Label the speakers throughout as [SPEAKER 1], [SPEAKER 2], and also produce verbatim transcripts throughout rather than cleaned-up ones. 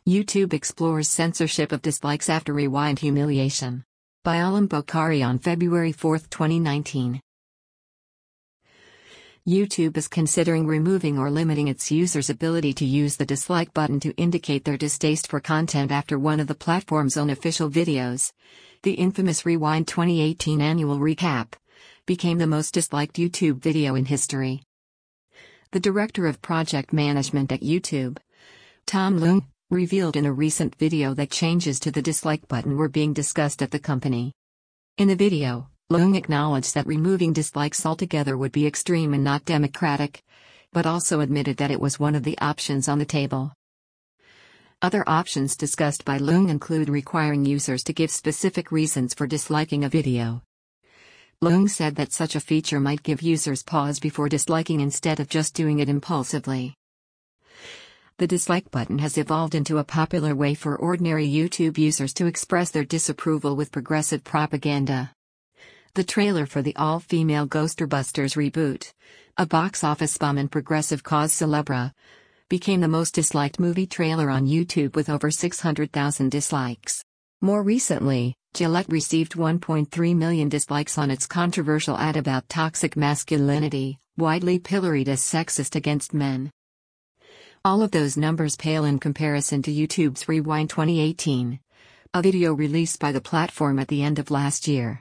[SPEAKER 1] YouTube explores censorship of dislikes after rewind humiliation. By Alam Bokhari on February fourth, twenty nineteen. YouTube is considering removing or limiting its users' ability to use the dislike button to indicate their distaste for content after one of the platform's own official videos, the infamous Rewind twenty eighteen Annual Recap, became the most disliked YouTube video in history. The director of project management at YouTube, Tom Leung, revealed in a recent video that changes to the dislike button were being discussed at the company. In the video, Leung acknowledged that removing dislikes altogether would be extreme and not democratic, but also admitted that it was one of the options on the table. Other options discussed by Leung include requiring users to give specific reasons for disliking a video. Leung said that such a feature might give users pause before disliking instead of just doing it impulsively. The dislike button has evolved into a popular way for ordinary YouTube users to express their disapproval with progressive propaganda. The trailer for the all-female Ghostbusters reboot, a box office bomb and progressive cause célèbre, became the most disliked movie trailer on YouTube with over six hundred thousand dislikes. More recently, Gillette received one point three million dislikes on its controversial ad about toxic masculinity, widely pilloried as sexist against men. All of those numbers pale in comparison to YouTube's Rewind twenty eighteen, a video released by the platform at the end of last year.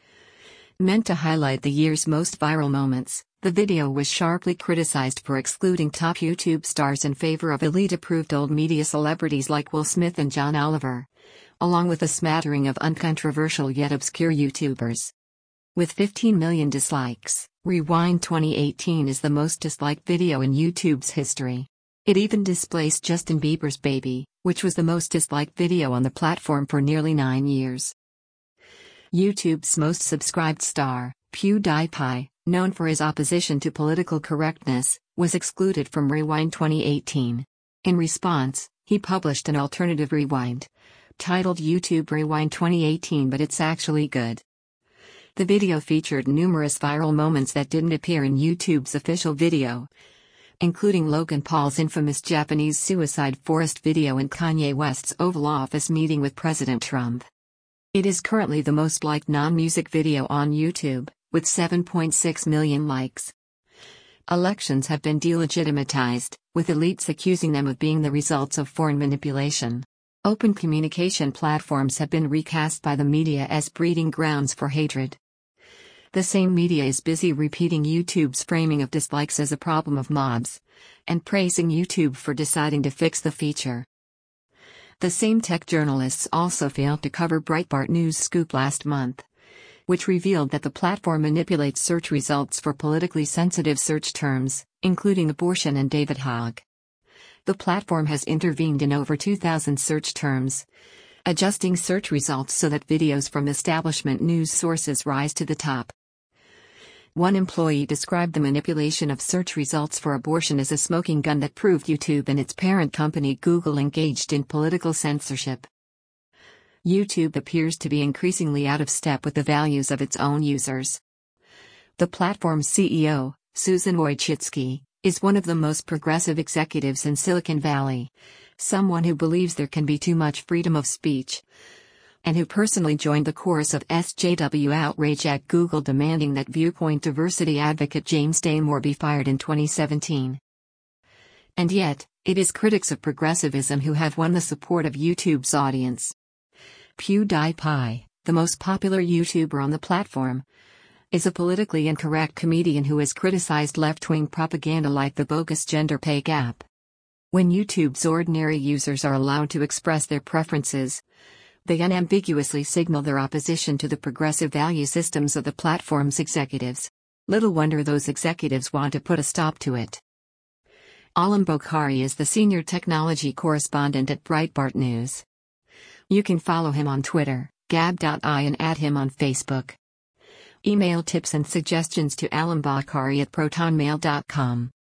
[SPEAKER 1] Meant to highlight the year's most viral moments, the video was sharply criticized for excluding top YouTube stars in favor of elite-approved old media celebrities like Will Smith and John Oliver, along with a smattering of uncontroversial yet obscure YouTubers. With fifteen million dislikes, Rewind twenty eighteen is the most disliked video in YouTube's history. It even displaced Justin Bieber's Baby, which was the most disliked video on the platform for nearly nine years. YouTube's most subscribed star, PewDiePie, known for his opposition to political correctness, was excluded from Rewind twenty eighteen. In response, he published an alternative rewind, titled YouTube Rewind twenty eighteen, but it's actually good. The video featured numerous viral moments that didn't appear in YouTube's official video, including Logan Paul's infamous Japanese suicide forest video and Kanye West's Oval Office meeting with President Trump. It is currently the most liked non-music video on YouTube, with seven point six million likes. Elections have been delegitimatized, with elites accusing them of being the results of foreign manipulation. Open communication platforms have been recast by the media as breeding grounds for hatred. The same media is busy repeating YouTube's framing of dislikes as a problem of mobs, and praising YouTube for deciding to fix the feature. The same tech journalists also failed to cover Breitbart News' scoop last month, which revealed that the platform manipulates search results for politically sensitive search terms, including abortion and David Hogg. The platform has intervened in over two thousand search terms, adjusting search results so that videos from establishment news sources rise to the top. One employee described the manipulation of search results for abortion as a smoking gun that proved YouTube and its parent company Google engaged in political censorship. YouTube appears to be increasingly out of step with the values of its own users. The platform's C E O, Susan Wojcicki, is one of the most progressive executives in Silicon Valley, someone who believes there can be too much freedom of speech, and who personally joined the chorus of S J W outrage at Google demanding that viewpoint diversity advocate James Damore be fired in twenty seventeen. And yet, it is critics of progressivism who have won the support of YouTube's audience. PewDiePie, the most popular YouTuber on the platform, is a politically incorrect comedian who has criticized left-wing propaganda like the bogus gender pay gap. When YouTube's ordinary users are allowed to express their preferences, they unambiguously signal their opposition to the progressive value systems of the platform's executives. Little wonder those executives want to put a stop to it. Alam Bokhari is the senior technology correspondent at Breitbart News. You can follow him on Twitter, gab dot i, and add him on Facebook. Email tips and suggestions to alambokhari at protonmail dot com.